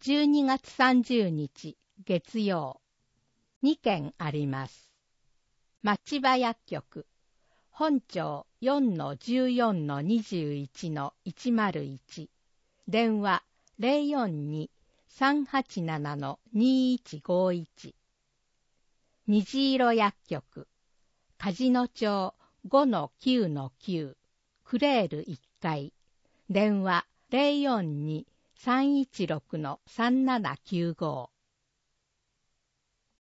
12月30日月曜、2件あります。町場薬局、本庁 4-14-21-101、電話 042-387-2151。虹色薬局、梶野町 5-9-9、クレール1階、電話 042-316-3795。